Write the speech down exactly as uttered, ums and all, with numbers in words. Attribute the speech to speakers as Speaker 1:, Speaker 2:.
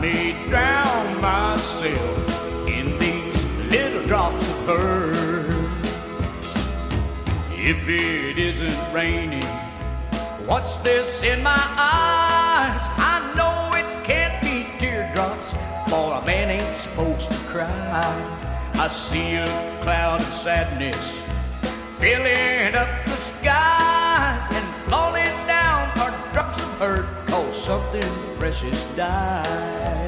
Speaker 1: may drown myself in these little drops of hurt. If it isn't raining, what's this in my eyes? I know it can't be teardrops, for a man ain't supposed to cry. I see a cloud of sadness filling up the skies, and falling down are drops of hurt, 'cause something precious died.